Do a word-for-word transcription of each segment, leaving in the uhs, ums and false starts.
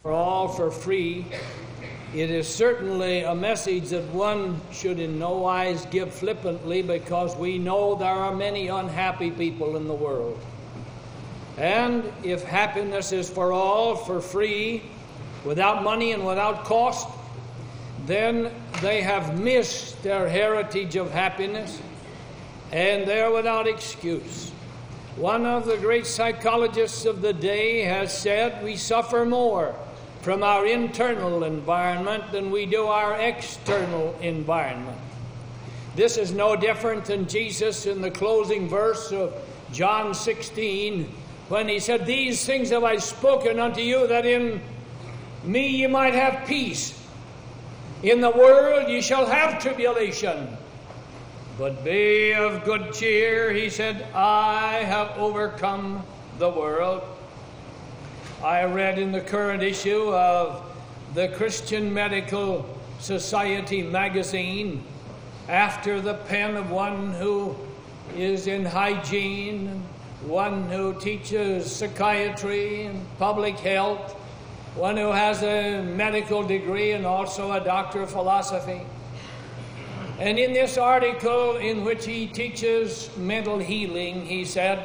For all for free, it is certainly a message that one should in no wise give flippantly, because we know there are many unhappy people in the world. And if happiness is for all for free, without money and without cost, then they have missed their heritage of happiness, and they're without excuse. One of the great psychologists of the day has said we suffer more from our internal environment than we do our external environment. This is no different than Jesus in the closing verse of John sixteen, when he said, "These things have I spoken unto you, that in me ye might have peace. In the world ye shall have tribulation. But be of good cheer," he said, "I have overcome the world." I read in the current issue of the Christian Medical Society magazine, after the pen of one who is in hygiene, one who teaches psychiatry and public health, one who has a medical degree and also a doctor of philosophy. And in this article in which he teaches mental healing, he said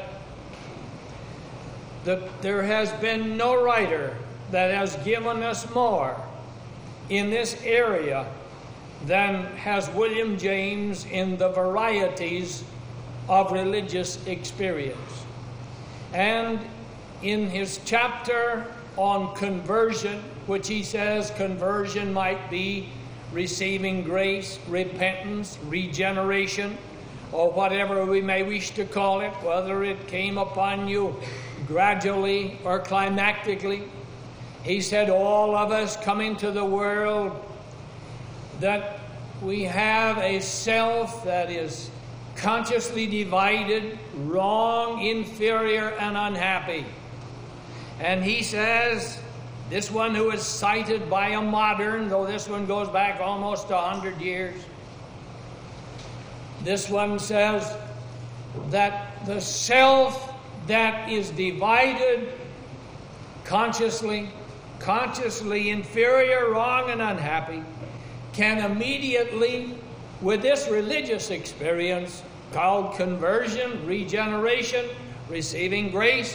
that there has been no writer that has given us more in this area than has William James in the varieties of religious experience. And in his chapter on conversion, which he says conversion might be receiving grace, repentance, regeneration, or whatever we may wish to call it, whether it came upon you gradually or climactically. He said all of us come into the world that we have a self that is consciously divided, wrong, inferior, and unhappy. And he says, this one who is cited by a modern, though this one goes back almost a hundred years, this one says that the self that is divided, consciously, consciously inferior, wrong, and unhappy, can immediately, with this religious experience called conversion, regeneration, receiving grace,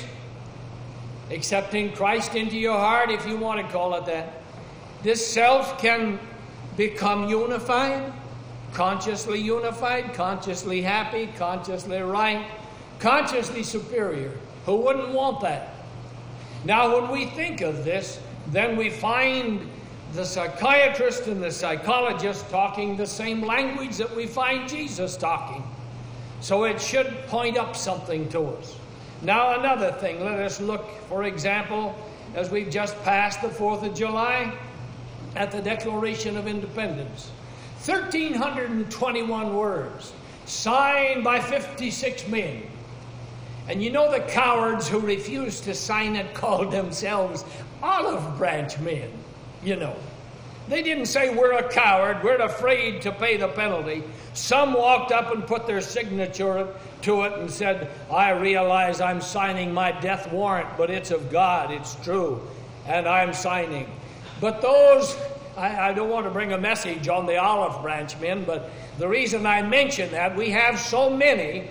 accepting Christ into your heart, if you want to call it that, this self can become unified, consciously unified, consciously happy, consciously right, consciously superior. Who wouldn't want that? Now, when we think of this, then we find the psychiatrist and the psychologist talking the same language that we find Jesus talking. So it should point up something to us. Now, another thing, let us look, for example, as we've just passed the fourth of July, at the Declaration of Independence. one thousand three hundred twenty-one words, signed by fifty-six men. And you know the cowards who refused to sign it called themselves olive branch men, you know. They didn't say, we're a coward, we're afraid to pay the penalty. Some walked up and put their signature to it and said, I realize I'm signing my death warrant, but it's of God, it's true, and I'm signing. But those, I, I don't want to bring a message on the olive branch men, but the reason I mention that, we have so many,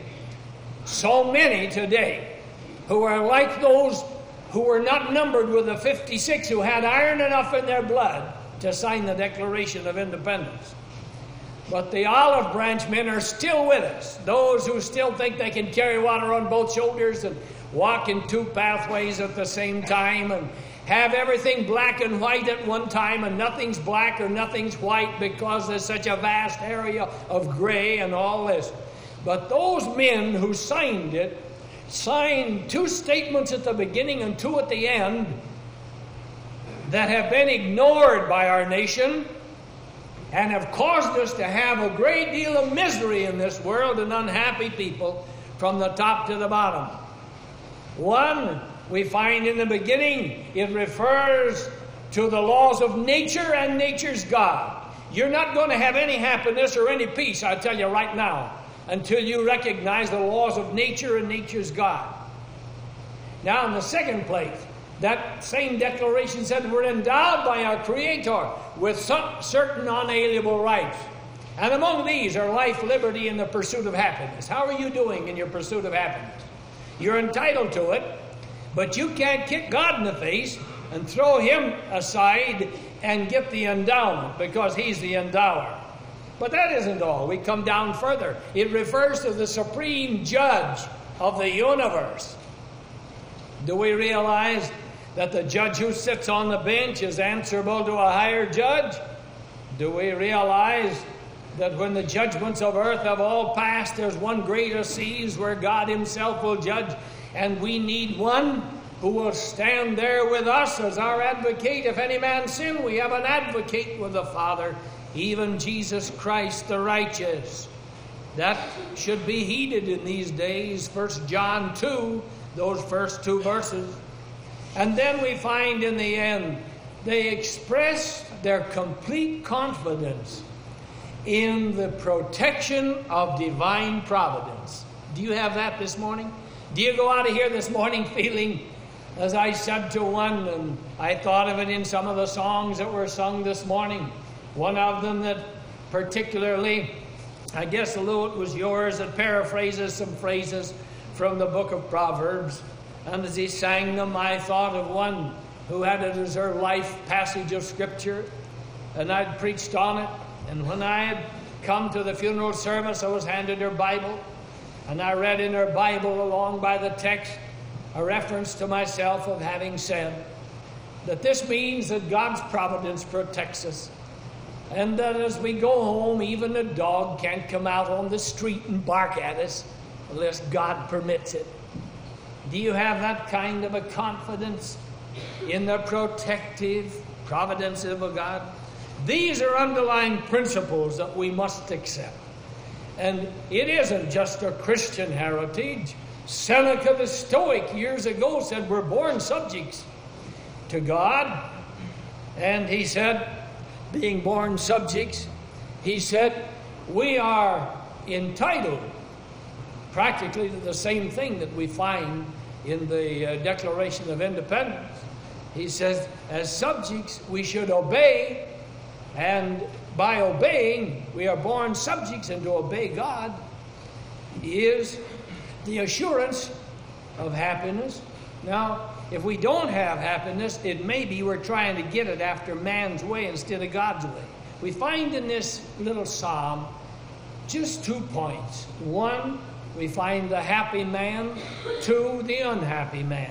so many today who are like those who were not numbered with the fifty-six who had iron enough in their blood to sign the Declaration of Independence. But the olive branch men are still with us. Those who still think they can carry water on both shoulders and walk in two pathways at the same time and have everything black and white at one time and nothing's black or nothing's white because there's such a vast area of gray and all this. But those men who signed it signed two statements at the beginning and two at the end that have been ignored by our nation and have caused us to have a great deal of misery in this world and unhappy people from the top to the bottom. One, we find in the beginning, it refers to the laws of nature and nature's God. You're not going to have any happiness or any peace, I tell you right now, until you recognize the laws of nature and nature's God. Now, in the second place, That same declaration said we're endowed by our Creator with some certain unalienable rights. And among these are life, liberty, and the pursuit of happiness. How are you doing in your pursuit of happiness? You're entitled to it, but you can't kick God in the face and throw Him aside and get the endowment, because He's the endower. But that isn't all. We come down further. It refers to the supreme judge of the universe. Do we realize that the judge who sits on the bench is answerable to a higher judge? Do we realize that when the judgments of earth have all passed, there's one greater seas where God Himself will judge, and we need one who will stand there with us as our advocate. If any man sin, we have an advocate with the Father, even Jesus Christ the righteous. That should be heeded in these days. First John two, those first two verses. And then we find in the end, they express their complete confidence in the protection of divine providence. Do you have that this morning? Do you go out of here this morning feeling, as I said to one, and I thought of it in some of the songs that were sung this morning, one of them that particularly, I guess, Lou, it was yours, that paraphrases some phrases from the book of Proverbs. And as he sang them, I thought of one who had it as her life passage of Scripture, and I'd preached on it. And when I had come to the funeral service, I was handed her Bible, and I read in her Bible along by the text a reference to myself of having said that this means that God's providence protects us, and that as we go home, even a dog can't come out on the street and bark at us unless God permits it. Do you have that kind of a confidence in the protective providence of a God? These are underlying principles that we must accept. And it isn't just a Christian heritage. Seneca the Stoic years ago said we're born subjects to God. And he said, being born subjects, he said, we are entitled practically to the same thing that we find in the uh, Declaration of Independence. He says, as subjects, we should obey, and by obeying, we are born subjects, and to obey God is the assurance of happiness. Now, if we don't have happiness, it may be we're trying to get it after man's way instead of God's way. We find in this little psalm just two points. One, we find the happy man. Two, the unhappy man.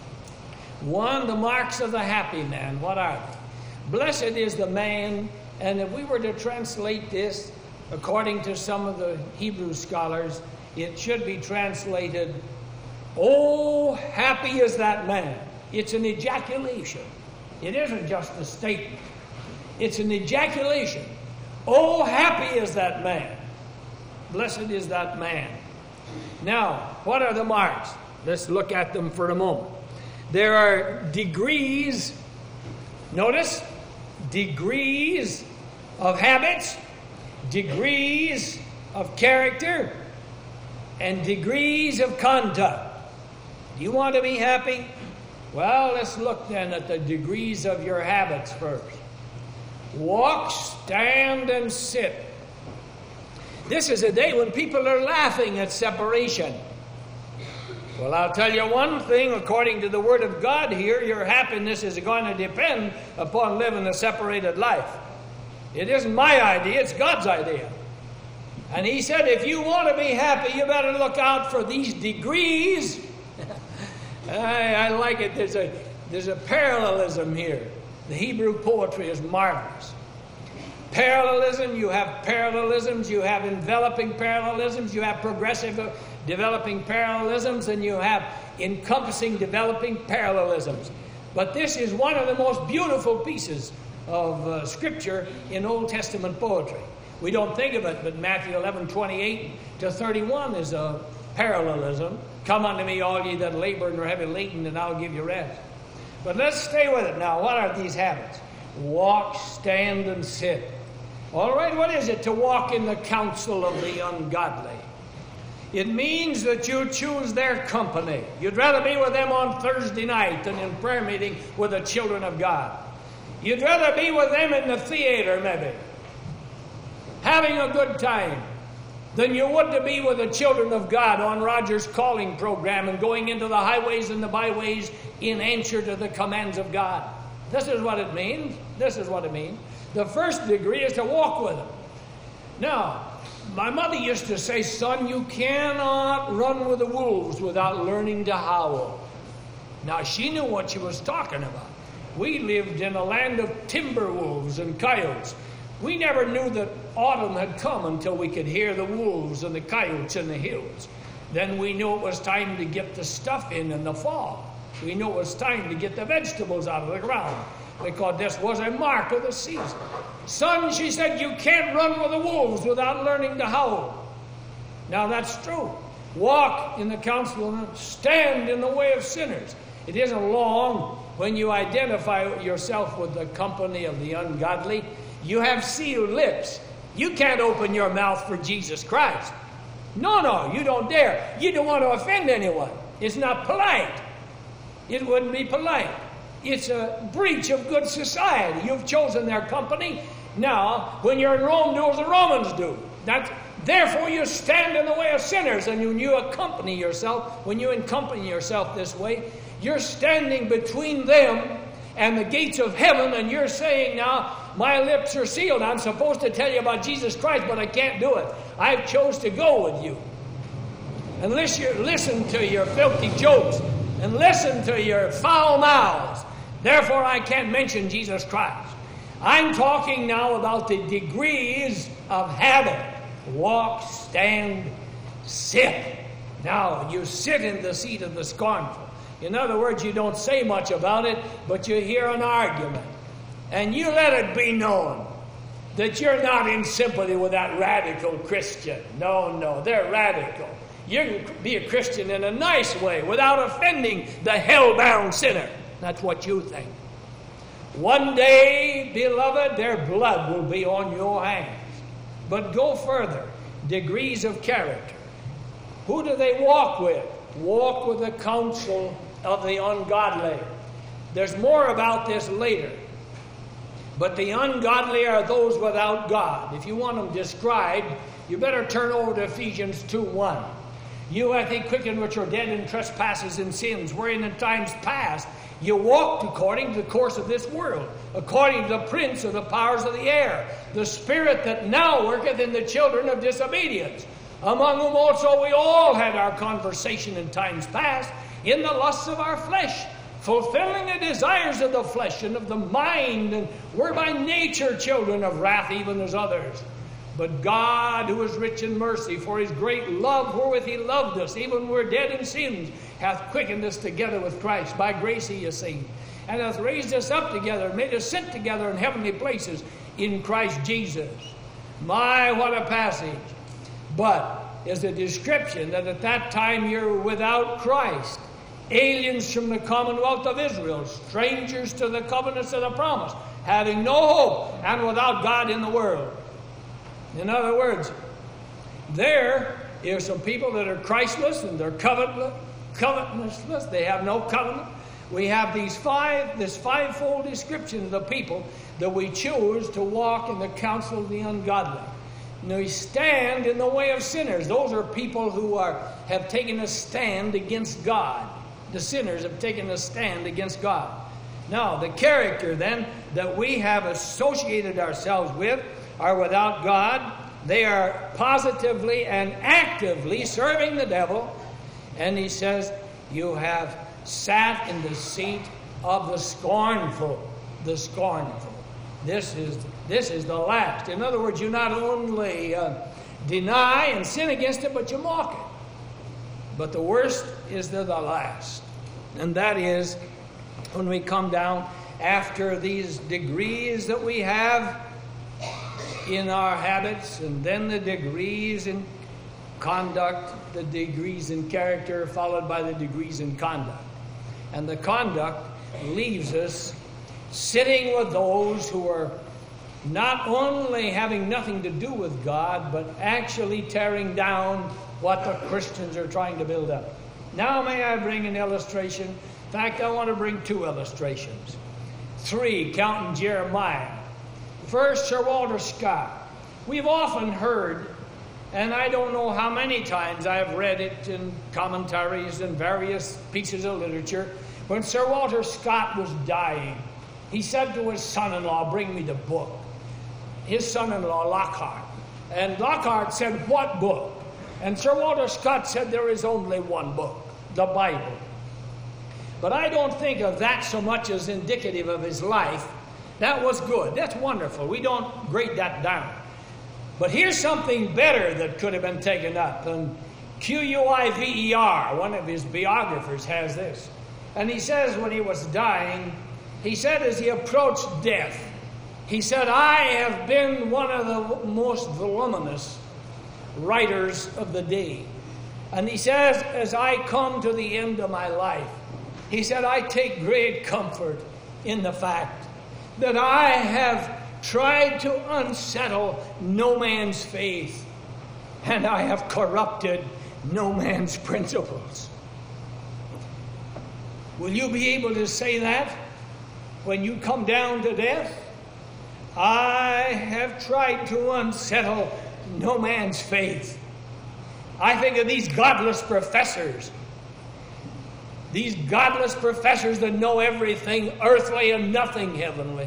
One, the marks of the happy man. What are they? Blessed is the man, and if we were to translate this according to some of the Hebrew scholars, it should be translated, oh, happy is that man. It's an ejaculation. It isn't just a statement. It's an ejaculation. Oh, happy is that man. Blessed is that man. Now, what are the marks? Let's look at them for a moment. There are degrees, notice, degrees of habits, degrees of character, and degrees of conduct. Do you want to be happy? Well, let's look then at the degrees of your habits first. Walk, stand, and sit. This is a day when people are laughing at separation. Well, I'll tell you one thing, according to the Word of God here, your happiness is going to depend upon living a separated life. It isn't my idea, it's God's idea. And He said, if you want to be happy, you better look out for these degrees. I, I like it. There's a, there's a parallelism here. The Hebrew poetry is marvelous. Parallelism, you have parallelisms, you have enveloping parallelisms, you have progressive developing parallelisms, and you have encompassing developing parallelisms. But this is one of the most beautiful pieces of uh, Scripture in Old Testament poetry. We don't think of it, but Matthew eleven, twenty-eight to thirty-one is a parallelism. Come unto me, all ye that labor and are heavy laden, and I'll give you rest. But let's stay with it now. What are these habits? Walk, stand, and sit. All right, what is it to walk in the counsel of the ungodly? It means that you choose their company. You'd rather be with them on Thursday night than in prayer meeting with the children of God. You'd rather be with them in the theater, maybe, having a good time, than you would to be with the children of God on Roger's calling program and going into the highways and the byways in answer to the commands of God. This is what it means. This is what it means. The first degree is to walk with them. Now, my mother used to say, son, you cannot run with the wolves without learning to howl. Now, she knew what she was talking about. We lived in a land of timber wolves and coyotes. We never knew that autumn had come until we could hear the wolves and the coyotes in the hills. Then we knew it was time to get the stuff in in the fall. We knew it was time to get the vegetables out of the ground, because this was a mark of the season. Son, she said, you can't run with the wolves without learning to howl. Now that's true. Walk in the counsel and stand in the way of sinners. It isn't long when you identify yourself with the company of the ungodly. You have sealed lips. You can't open your mouth for Jesus Christ. No, no, you don't dare. You don't want to offend anyone. It's not polite. It wouldn't be polite. It's a breach of good society. You've chosen their company. Now, when you're in Rome, do as the Romans do. That's, therefore, you stand in the way of sinners, and when you accompany yourself, when you accompany yourself this way, you're standing between them and the gates of heaven, and you're saying, now, my lips are sealed. I'm supposed to tell you about Jesus Christ, but I can't do it. I've chose to go with you. Unless you listen to your filthy jokes and listen to your foul mouths. Therefore, I can't mention Jesus Christ. I'm talking now about the degrees of habit. Walk, stand, sit. Now, you sit in the seat of the scornful. In other words, you don't say much about it, but you hear an argument. And you let it be known that you're not in sympathy with that radical Christian. No, no, they're radical. You can be a Christian in a nice way without offending the hell-bound sinner. That's what you think. One day, beloved, their blood will be on your hands. But go further. Degrees of character. Who do they walk with? Walk with the counsel of the ungodly. There's more about this later. But the ungodly are those without God. If you want them described, you better turn over to Ephesians two one. You hath he quickened which are dead in trespasses and sins, wherein in times past you walked according to the course of this world, according to the prince of the powers of the air, the spirit that now worketh in the children of disobedience, among whom also we all had our conversation in times past, in the lusts of our flesh, fulfilling the desires of the flesh and of the mind, and were by nature children of wrath, even as others. But God, who is rich in mercy, for his great love wherewith he loved us, even when we were dead in sins, hath quickened us together with Christ. By grace he is saved, and hath raised us up together, and made us sit together in heavenly places in Christ Jesus. My, what a passage. But is a description that at that time you're without Christ, aliens from the commonwealth of Israel, strangers to the covenants of the promise, having no hope, and without God in the world. In other words, there are some people that are Christless and they're covetless, covetousness. They have no covenant. We have these five, this fivefold description of the people that we choose to walk in the counsel of the ungodly. And we stand in the way of sinners. Those are people who are have taken a stand against God. The sinners have taken a stand against God. Now, the character then that we have associated ourselves with are without God. They are positively and actively serving the devil. And he says, you have sat in the seat of the scornful. The scornful. This is, this is the last. In other words, you not only uh, deny and sin against it, but you mock it. But the worst is the, the last. And that is when we come down after these degrees that we have in our habits, and then the degrees in conduct, the degrees in character, followed by the degrees in conduct. And the conduct leaves us sitting with those who are not only having nothing to do with God, but actually tearing down what the Christians are trying to build up. Now may I bring an illustration? In fact, I want to bring two illustrations. Three, counting Jeremiah. First, Sir Walter Scott. We've often heard, and I don't know how many times I've read it in commentaries and various pieces of literature, when Sir Walter Scott was dying, he said to his son-in-law, bring me the book. His son-in-law, Lockhart. And Lockhart said, what book? And Sir Walter Scott said, there is only one book, the Bible. But I don't think of that so much as indicative of his life. That was good. That's wonderful. We don't grade that down. But here's something better that could have been taken up. And Q U I V E R, one of his biographers, has this. And he says when he was dying, he said as he approached death, he said, I have been one of the most voluminous writers of the day. And he says, as I come to the end of my life, he said, I take great comfort in the fact that I have tried to unsettle no man's faith, and I have corrupted no man's principles. Will you be able to say that when you come down to death? I have tried to unsettle no man's faith. I think of these godless professors. These godless professors that know everything earthly and nothing heavenly.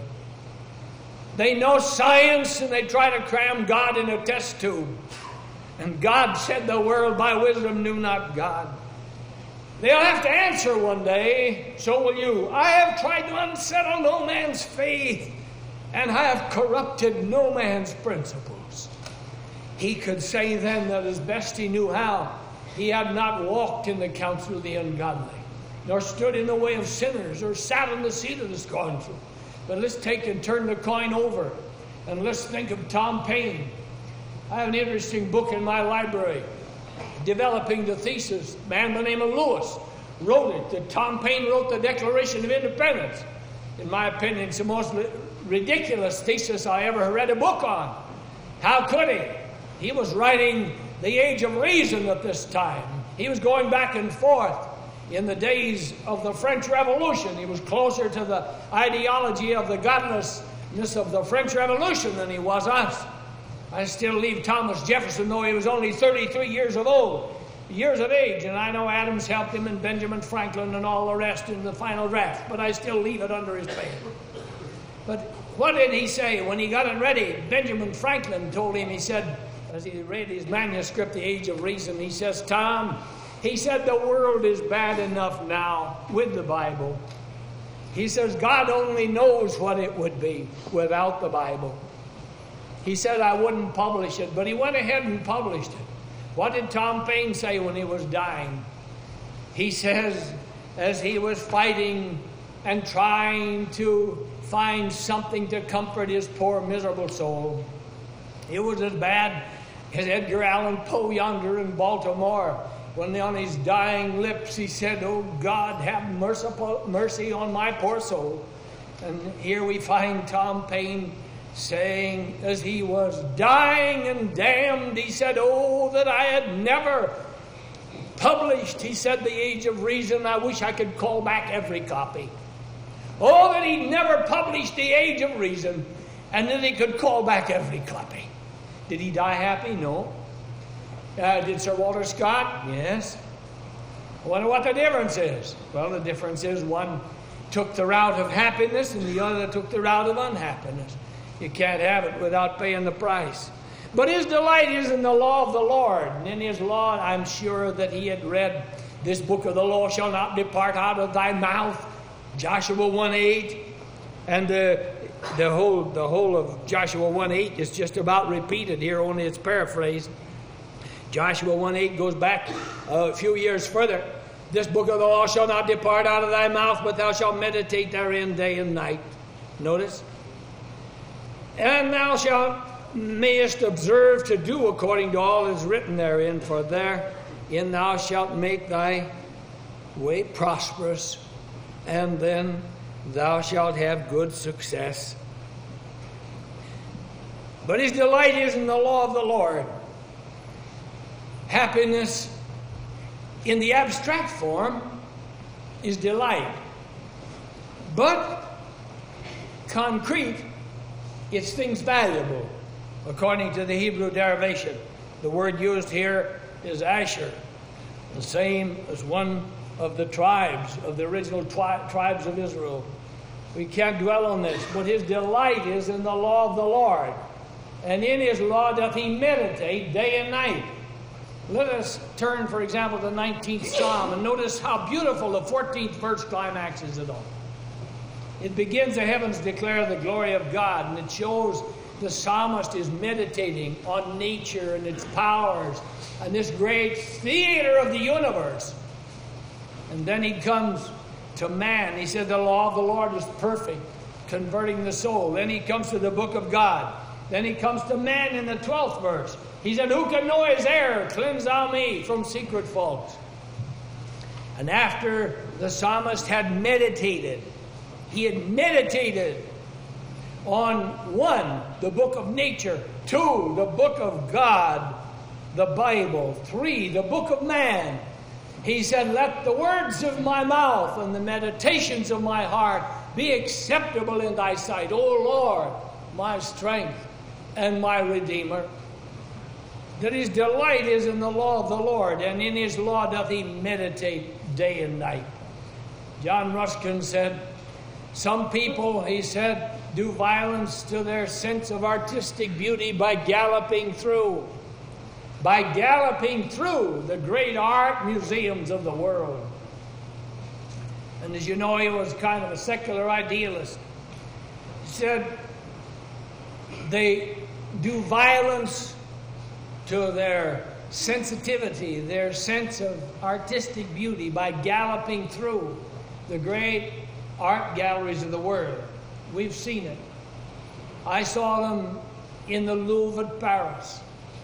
They know science and they try to cram God in a test tube. And God said the world by wisdom knew not God. They'll have to answer one day, so will you. I have tried to unsettle no man's faith, and I have corrupted no man's principles. He could say then that as best he knew how, he had not walked in the counsel of the ungodly, nor stood in the way of sinners, or sat on the seat of the scornful. But let's take and turn the coin over, and let's think of Tom Paine. I have an interesting book in my library, Developing the Thesis. A man by the name of Lewis wrote it, that Tom Paine wrote the Declaration of Independence. In my opinion, it's the most ridiculous thesis I ever read a book on. How could he? He was writing the Age of Reason at this time. He was going back and forth in the days of the French Revolution. He was closer to the ideology of the godlessness of the French Revolution than he was us. I still leave Thomas Jefferson, though he was only thirty-three years of old, years of age, and I know Adams helped him and Benjamin Franklin and all the rest in the final draft, but I still leave it under his pay. But what did he say when he got it ready? Benjamin Franklin told him, he said, as he read his manuscript, The Age of Reason, he says, Tom, he said, the world is bad enough now with the Bible. He says, God only knows what it would be without the Bible. He said, I wouldn't publish it, but he went ahead and published it. What did Tom Paine say when he was dying? He says, as he was fighting and trying to find something to comfort his poor, miserable soul, it was as bad as Edgar Allan Poe yonder in Baltimore, when on his dying lips he said, oh God, have merciful, mercy on my poor soul. And here we find Tom Paine saying, as he was dying and damned, he said, oh, that I had never published, he said, The Age of Reason. I wish I could call back every copy. Oh, that he never published The Age of Reason, and that he could call back every copy. Did he die happy? No. Uh, did Sir Walter Scott? Yes. I wonder what the difference is. Well, the difference is one took the route of happiness and the other took the route of unhappiness. You can't have it without paying the price. But his delight is in the law of the Lord. And in his law, I'm sure that he had read, this book of the law shall not depart out of thy mouth, Joshua one eight. And uh, the whole the whole of Joshua one eight is just about repeated here, only it's paraphrased. Joshua one eight goes back a few years further. This book of the law shall not depart out of thy mouth, but thou shalt meditate therein day and night. Notice. And thou shalt mayest observe to do according to all that is written therein, for therein thou shalt make thy way prosperous, and then thou shalt have good success. But his delight is in the law of the Lord. Happiness in the abstract form is delight. But concrete, it's things valuable. According to the Hebrew derivation, the word used here is Asher, the same as one of the tribes, of the original tri- tribes of Israel. We can't dwell on this, but his delight is in the law of the Lord, and in his law doth he meditate day and night. Let us turn, for example, to the nineteenth Psalm, and notice how beautiful the fourteenth verse climaxes it all. It begins, the heavens declare the glory of God, and it shows the psalmist is meditating on nature and its powers and this great theater of the universe. And then he comes to man. He said the law of the Lord is perfect, converting the soul. Then he comes to the book of God. Then he comes to man in the twelfth verse. He said, who can know his error? Cleanse thou me from secret faults. And after the psalmist had meditated, he had meditated on one, the book of nature, two, the book of God, the Bible, three, the book of man. He said, let the words of my mouth and the meditations of my heart be acceptable in thy sight, O Lord, my strength and my Redeemer. That his delight is in the law of the Lord, and in his law doth he meditate day and night. John Ruskin said, some people, he said, do violence to their sense of artistic beauty by galloping through, by galloping through the great art museums of the world. And as you know, he was kind of a secular idealist. He said they do violence to their sensitivity, their sense of artistic beauty by galloping through the great art galleries of the world. We've seen it. I saw them in the Louvre at Paris.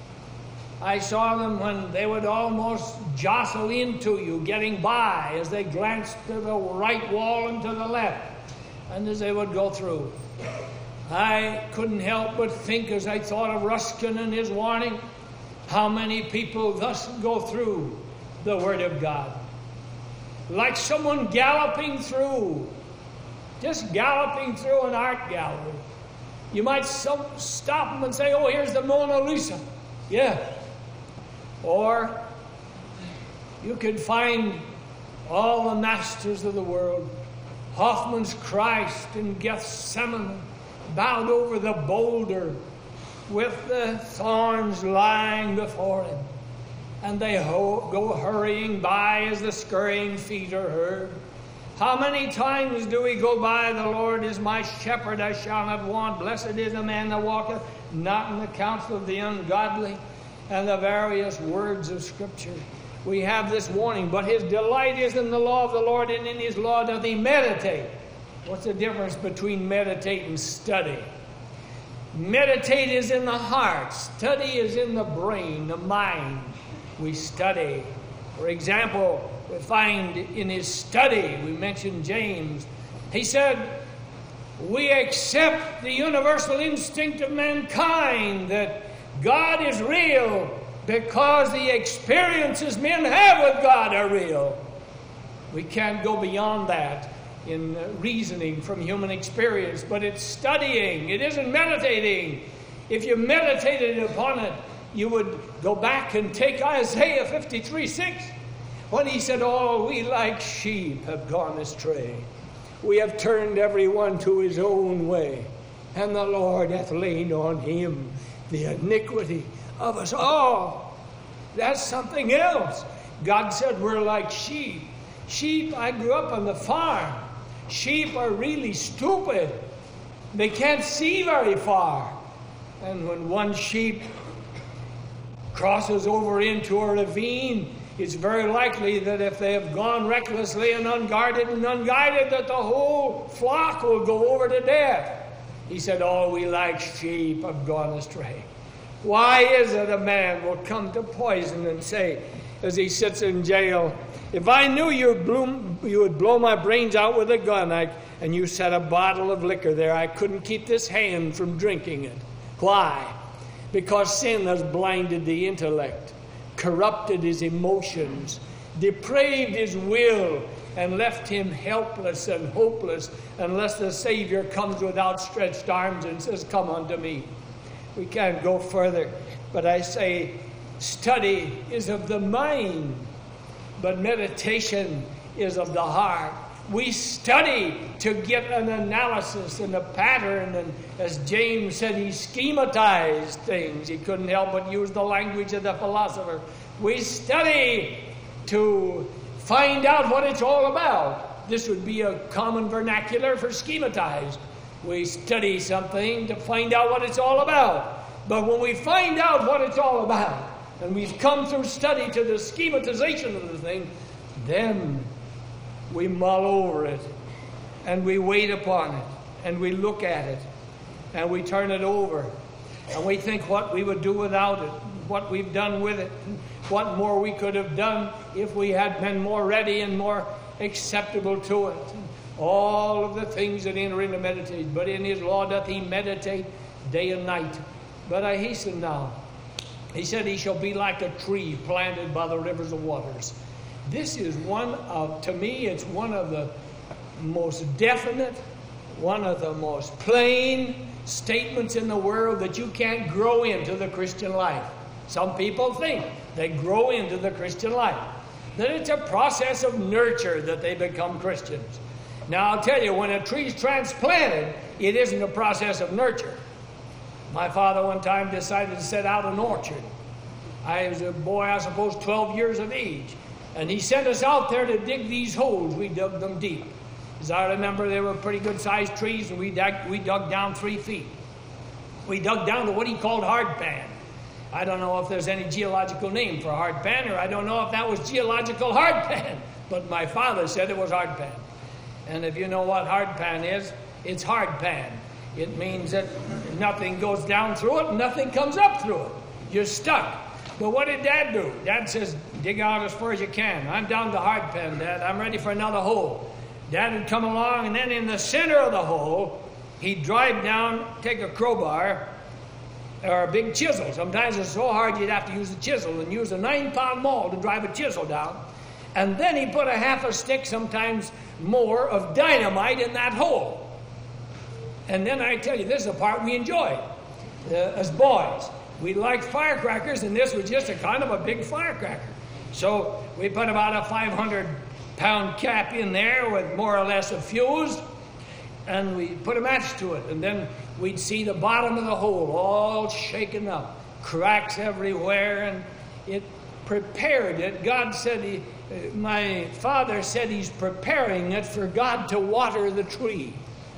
I saw them when they would almost jostle into you, getting by as they glanced to the right wall and to the left, and as they would go through. I couldn't help but think, as I thought of Ruskin and his warning, how many people thus go through the Word of God. Like someone galloping through, just galloping through an art gallery. You might some, stop them and say, oh, here's the Mona Lisa. Yeah. Or you could find all the masters of the world. Hoffman's Christ in Gethsemane, bowed over the boulder with the thorns lying before him. And they ho- go hurrying by as the scurrying feet are heard. How many times do we go by, the Lord is my shepherd, I shall not want. Blessed is the man that walketh not in the counsel of the ungodly, and the various words of Scripture. We have this warning, but his delight is in the law of the Lord, and in his law doth he meditate. What's the difference between meditate and study? Meditate is in the heart. Study is in the brain, the mind. We study. For example, we find in his study, we mentioned James, he said, we accept the universal instinct of mankind that God is real because the experiences men have with God are real. We can't go beyond that in reasoning from human experience, but it's studying. It isn't meditating. If you meditated upon it, you would go back and take Isaiah fifty-three six, when he said, oh, we like sheep have gone astray. We have turned every one to his own way, and the Lord hath laid on him the iniquity of us all. That's something else. God said we're like sheep. Sheep, I grew up on the farm. Sheep are really stupid. They can't see very far. And when one sheep crosses over into a ravine, it's very likely that if they have gone recklessly and unguarded and unguided, that the whole flock will go over to death. He said, oh, we like sheep have gone astray. Why is it a man will come to poison and say, as he sits in jail, if I knew you would, bloom, you would blow my brains out with a gun, I, and you set a bottle of liquor there, I couldn't keep this hand from drinking it. Why? Because sin has blinded the intellect. corrupted his emotions, depraved his will, and left him helpless and hopeless unless the Savior comes with outstretched arms and says, "Come unto me." We can't go further, but I say study is of the mind, but meditation is of the heart. We study to get an analysis and a pattern, and as James said, he schematized things. He couldn't help but use the language of the philosopher. We study to find out what it's all about. This would be a common vernacular for schematized. We study something to find out what it's all about. But when we find out what it's all about, and we've come through study to the schematization of the thing, then we mull over it, and we wait upon it, and we look at it, and we turn it over, and we think what we would do without it, what we've done with it, what more we could have done if we had been more ready and more acceptable to it. All of the things that enter into meditation. But in his law doth he meditate day and night. But I hasten now. He said he shall be like a tree planted by the rivers of waters. This is one of, to me, it's one of the most definite, one of the most plain statements in the world that you can't grow into the Christian life. Some people think they grow into the Christian life, that it's a process of nurture that they become Christians. Now, I'll tell you, when a tree's transplanted, it isn't a process of nurture. My father one time decided to set out an orchard. I was a boy, I suppose, twelve years of age. And he sent us out there to dig these holes. We dug them deep. As I remember, they were pretty good-sized trees, and we dug, we dug down three feet. We dug down to what he called hardpan. I don't know if there's any geological name for hardpan, or I don't know if that was geological hardpan. But my father said it was hardpan. And if you know what hardpan is, it's hardpan. It means that nothing goes down through it, and nothing comes up through it. You're stuck. But what did Dad do? Dad says, dig out as far as you can. I'm down to hardpan, Dad. I'm ready for another hole. Dad would come along, and then in the center of the hole, he'd drive down, take a crowbar, or a big chisel. Sometimes it's so hard you'd have to use a chisel and use a nine-pound maul to drive a chisel down. And then he'd put a half a stick, sometimes more, of dynamite in that hole. And then I tell you, this is the part we enjoyed uh, as boys. We liked firecrackers, and this was just a kind of a big firecracker. So we put about a five hundred pound cap in there with more or less a fuse, and we put a match to it. And then we'd see the bottom of the hole all shaken up, cracks everywhere, and it prepared it. God said, he, uh, my father said he's preparing it for God to water the tree.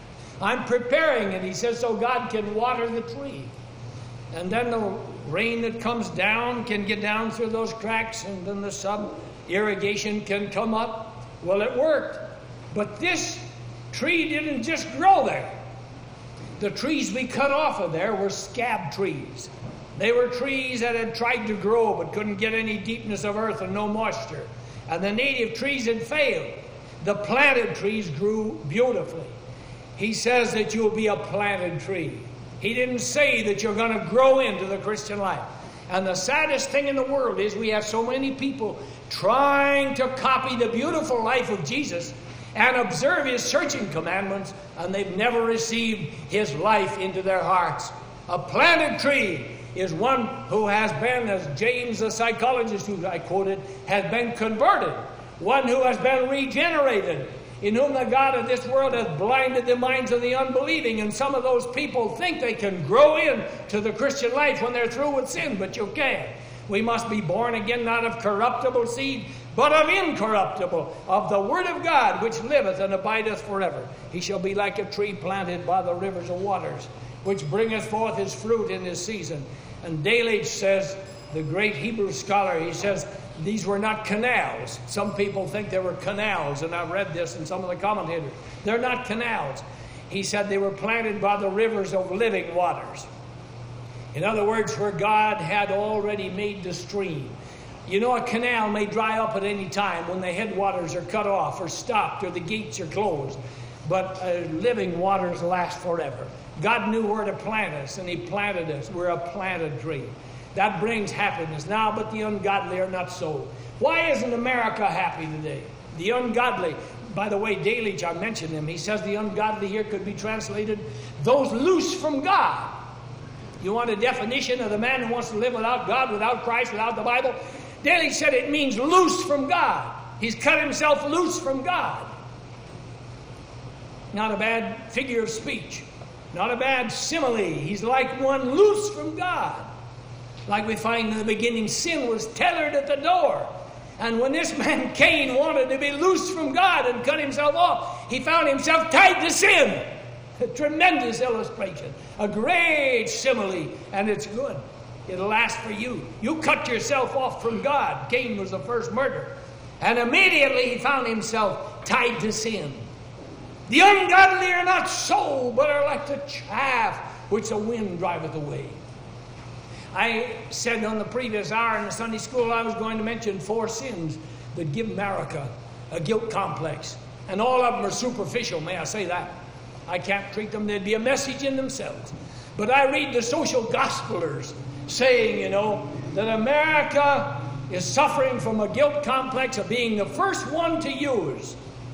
I'm preparing it, he says, so God can water the tree. And then the rain that comes down can get down through those cracks, and then the sub-irrigation can come up. Well, it worked. But this tree didn't just grow there. The trees we cut off of there were scab trees. They were trees that had tried to grow but couldn't get any deepness of earth and no moisture. And the native trees had failed. The planted trees grew beautifully. He says that you'll be a planted tree. He didn't say that you're going to grow into the Christian life. And the saddest thing in the world is we have so many people trying to copy the beautiful life of Jesus and observe his searching commandments, and they've never received his life into their hearts. A planted tree is one who has been, as James the psychologist who I quoted, has been converted. One who has been regenerated, in whom the God of this world has blinded the minds of the unbelieving. And some of those people think they can grow into the Christian life when they're through with sin, but you can't. We must be born again, not of corruptible seed, but of incorruptible, of the word of God, which liveth and abideth forever. He shall be like a tree planted by the rivers of waters, which bringeth forth his fruit in his season. And Delitzsch says, the great Hebrew scholar, he says, these were not canals. Some people think they were canals, and I've read this in some of the commentators. They're not canals. He said they were planted by the rivers of living waters. In other words, where God had already made the stream. You know, a canal may dry up at any time when the headwaters are cut off or stopped or the gates are closed. But uh, living waters last forever. God knew where to plant us, and he planted us. We're a planted tree. That brings happiness. Now, but the ungodly are not so. Why isn't America happy today? The ungodly. By the way, Delitzsch, I mentioned him. He says the ungodly here could be translated, those loose from God. You want a definition of the man who wants to live without God, without Christ, without the Bible? Delitzsch said it means loose from God. He's cut himself loose from God. Not a bad figure of speech. Not a bad simile. He's like one loose from God. Like we find in the beginning, sin was tethered at the door. And when this man Cain wanted to be loose from God and cut himself off, he found himself tied to sin. A tremendous illustration. A great simile. And it's good. It'll last for you. You cut yourself off from God. Cain was the first murderer. And immediately he found himself tied to sin. The ungodly are not so, but are like the chaff which the wind driveth away. I said on the previous hour in the Sunday school I was going to mention four sins that give America a guilt complex. And all of them are superficial, may I say that. I can't treat them. They'd be a message in themselves. But I read the social gospelers saying, you know, that America is suffering from a guilt complex of being the first one to use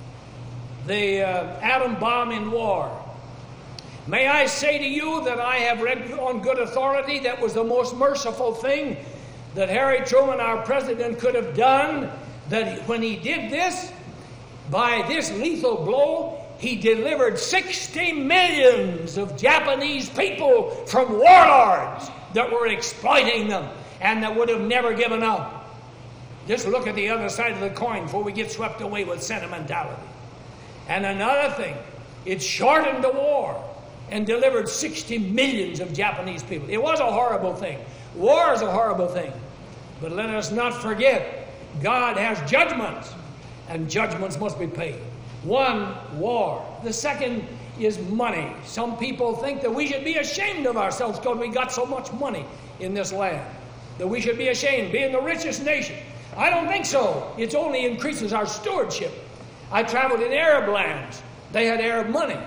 the uh, atom bomb in war. May I say to you that I have read on good authority that was the most merciful thing that Harry Truman, our president, could have done, that when he did this, by this lethal blow, he delivered sixty millions of Japanese people from warlords that were exploiting them and that would have never given up. Just look at the other side of the coin before we get swept away with sentimentality. And another thing, it shortened the war and delivered sixty millions of Japanese people. It was a horrible thing. War is a horrible thing. But let us not forget, God has judgments, and judgments must be paid. One, war. The second is money. Some people think that we should be ashamed of ourselves because we got so much money in this land. That we should be ashamed, being the richest nation. I don't think so. It only increases our stewardship. I traveled in Arab lands. They had Arab money.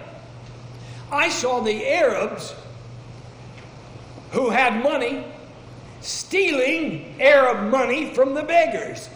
I saw the Arabs who had money stealing Arab money from the beggars.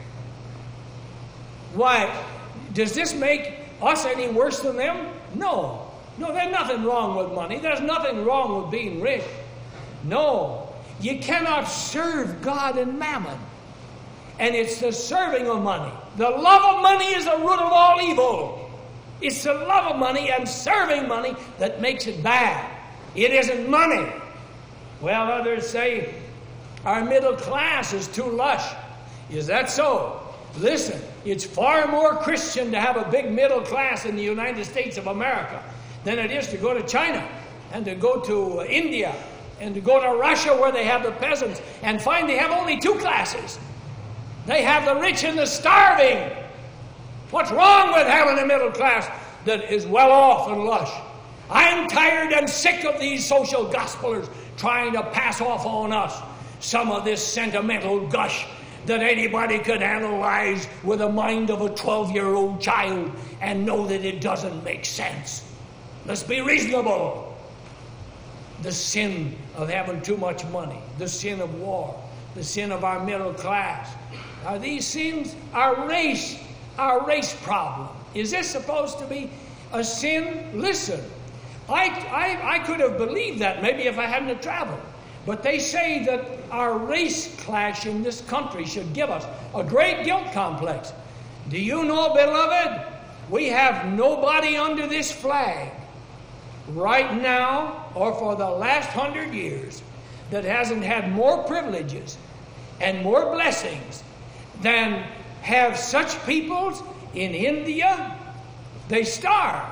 Why, does this make us any worse than them? No. No, there's nothing wrong with money. There's nothing wrong with being rich. No. You cannot serve God and mammon. And it's the serving of money. The love of money is the root of all evil. It's the love of money and serving money that makes it bad. It isn't money. Well, others say our middle class is too lush. Is that so? Listen, it's far more Christian to have a big middle class in the United States of America than it is to go to China and to go to India and to go to Russia where they have the peasants and find they have only two classes. They have the rich and the starving. What's wrong with having a middle class that is well off and lush? I'm tired and sick of these social gospelers trying to pass off on us some of this sentimental gush that anybody could analyze with the mind of a twelve-year-old child and know that it doesn't make sense. Let's be reasonable. The sin of having too much money, the sin of war, the sin of our middle class. Are these sins our race, our race problem? Is this supposed to be a sin? Listen, I, I, I could have believed that maybe if I hadn't have traveled. But they say that our race clash in this country should give us a great guilt complex. Do you know, beloved, we have nobody under this flag right now or for the last hundred years that hasn't had more privileges and more blessings than have such peoples in India. They starve.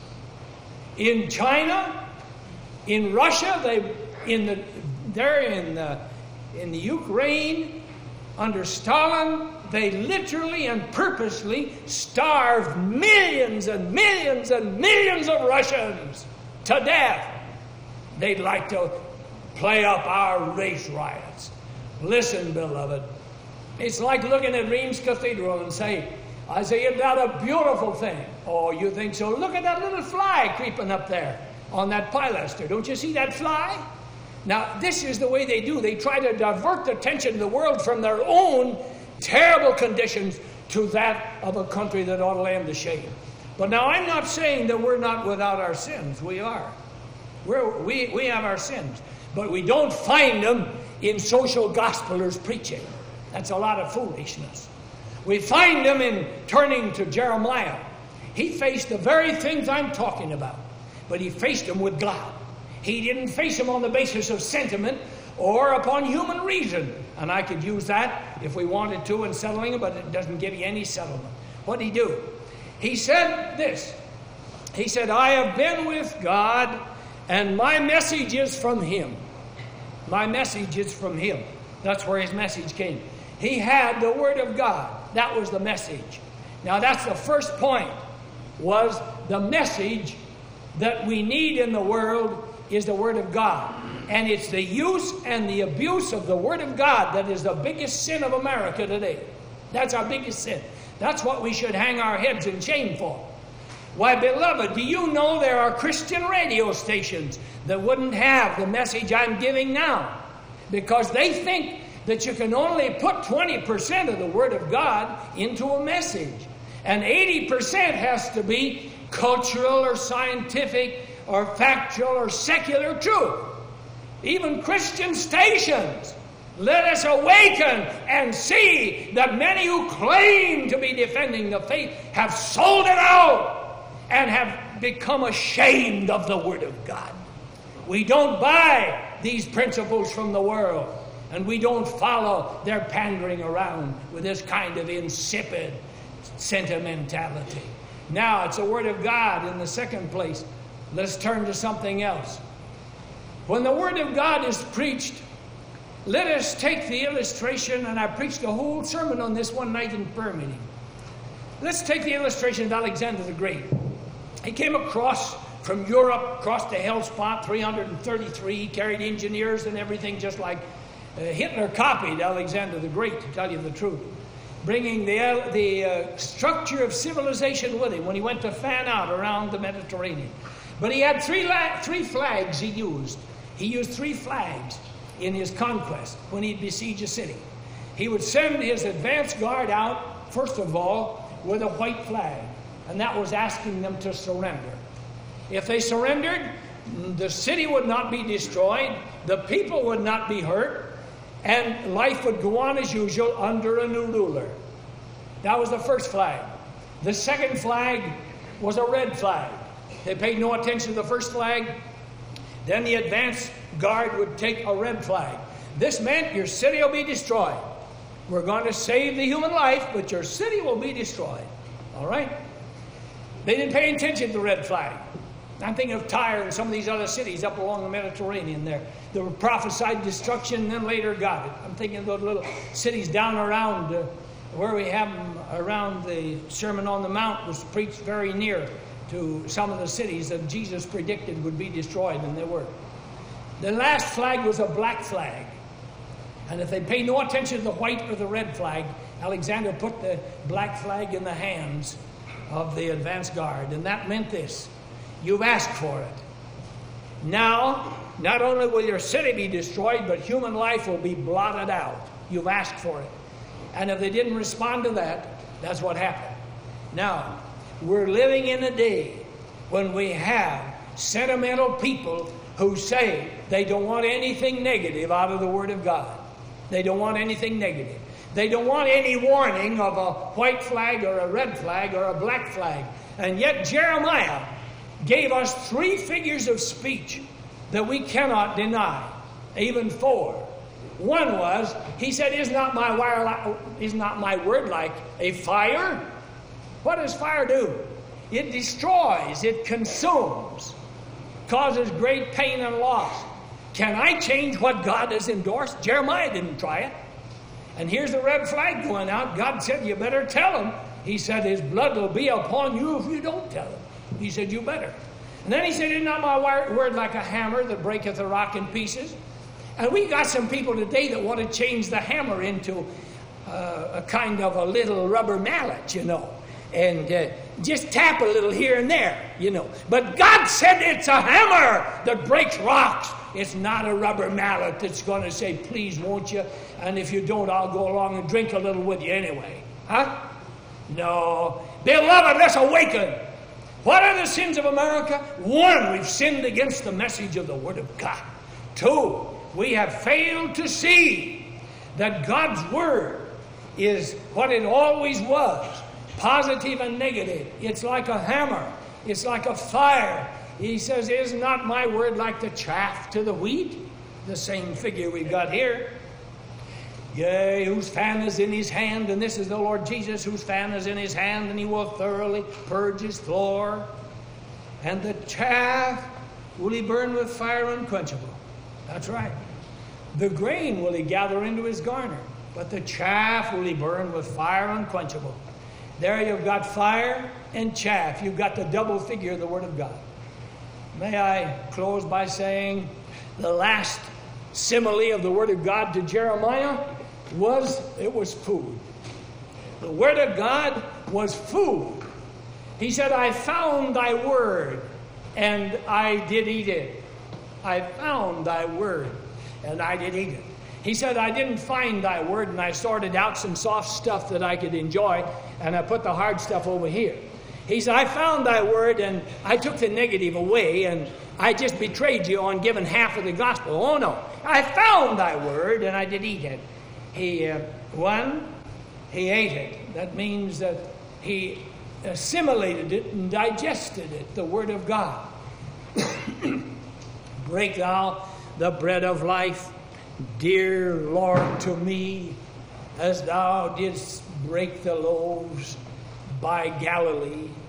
In China, in Russia, they in the they're in the, in the Ukraine under Stalin. They literally and purposely starved millions and millions and millions of Russians to death. They'd like to play up our race riots. Listen, beloved, it's like looking at Reims Cathedral and say, I say, isn't that a beautiful thing? Oh, you think so? Look at that little fly creeping up there on that pilaster. Don't you see that fly? Now, this is the way they do. They try to divert the attention of the world from their own terrible conditions to that of a country that ought to lay them to shame. But now, I'm not saying that we're not without our sins. We are. We're, we, we have our sins. But we don't find them in social gospelers preaching. That's a lot of foolishness. We find them in turning to Jeremiah. He faced the very things I'm talking about, but he faced them with God. He didn't face them on the basis of sentiment or upon human reason. And I could use that if we wanted to in settling it, but it doesn't give you any settlement. What did he do? He said this. He said, I have been with God, and my message is from him. My message is from him. That's where his message came. He had the Word of God. That was the message. Now that's the first point, was the message that we need in the world is the Word of God. And it's the use and the abuse of the Word of God that is the biggest sin of America today. That's our biggest sin. That's what we should hang our heads in shame for. Why, beloved, do you know there are Christian radio stations that wouldn't have the message I'm giving now? Because they think that you can only put twenty percent of the Word of God into a message. And eighty percent has to be cultural or scientific or factual or secular truth. Even Christian stations. Let us awaken and see that many who claim to be defending the faith have sold it out and have become ashamed of the Word of God. We don't buy these principles from the world, and we don't follow their pandering around with this kind of insipid sentimentality. Now, it's the Word of God in the second place. Let's turn to something else. When the Word of God is preached, let us take the illustration, and I preached a whole sermon on this one night in prayer meeting. Let's take the illustration of Alexander the Great. He came across from Europe, across the Hellespont, three hundred thirty-three. He carried engineers and everything, just like uh, Hitler copied Alexander the Great, to tell you the truth. Bringing the, the uh, structure of civilization with him when he went to fan out around the Mediterranean. But he had three, la- three flags he used. He used three flags in his conquest when he'd besiege a city. He would send his advance guard out, first of all, with a white flag. And that was asking them to surrender. If they surrendered, the city would not be destroyed, the people would not be hurt, and life would go on as usual under a new ruler. That was the first flag. The second flag was a red flag. They paid no attention to the first flag. Then the advance guard would take a red flag. This meant your city will be destroyed. We're going to save the human life, but your city will be destroyed. All right? They didn't pay attention to the red flag. I'm thinking of Tyre and some of these other cities up along the Mediterranean there. They were prophesied destruction and then later got it. I'm thinking of those little cities down around uh, where we have them around the Sermon on the Mount was preached very near to some of the cities that Jesus predicted would be destroyed, and they were. The last flag was a black flag. And if they paid no attention to the white or the red flag, Alexander put the black flag in the hands of the advance guard. And that meant this: you've asked for it. Now, not only will your city be destroyed, but human life will be blotted out. You've asked for it. And if they didn't respond to that, that's what happened. Now, we're living in a day when we have sentimental people who say they don't want anything negative out of the Word of God. They don't want anything negative. They don't want any warning of a white flag or a red flag or a black flag. And yet Jeremiah gave us three figures of speech that we cannot deny, even four. One was, he said, is not my wire li- is not my word like a fire? What does fire do? It destroys, it consumes, causes great pain and loss. Can I change what God has endorsed? Jeremiah didn't try it. And here's the red flag going out. God said, you better tell him. He said, his blood will be upon you if you don't tell him. He said, you better. And then he said, is not my word like a hammer that breaketh a rock in pieces? And we got some people today that want to change the hammer into uh, a kind of a little rubber mallet, you know. And uh, just tap a little here and there, you know. But God said it's a hammer that breaks rocks It's not a rubber mallet that's going to say, please, won't you? And if you don't, I'll go along and drink a little with you anyway. Huh? No. Beloved, let's awaken. What are the sins of America? One, we've sinned against the message of the Word of God. Two, we have failed to see that God's Word is what it always was, positive and negative. It's like a hammer. It's like a fire. He says, is not my word like the chaff to the wheat? The same figure we've got here. Yea, whose fan is in his hand, and this is the Lord Jesus, whose fan is in his hand, and he will thoroughly purge his floor. And the chaff will he burn with fire unquenchable. That's right. The grain will he gather into his garner, but the chaff will he burn with fire unquenchable. There you've got fire and chaff. You've got the double figure of the Word of God. May I close by saying the last simile of the Word of God to Jeremiah was, it was food. The Word of God was food. He said, I found thy word, and I did eat it. I found thy word, and I did eat it. He said, I didn't find thy word, and I sorted out some soft stuff that I could enjoy, and I put the hard stuff over here. He said, I found thy word, and I took the negative away, and I just betrayed you on giving half of the gospel. Oh, no. I found thy word, and I did eat it. He, uh, one, he ate it. That means that he assimilated it and digested it, the Word of God. Break thou the bread of life, dear Lord, to me, as thou didst break the loaves by Galilee.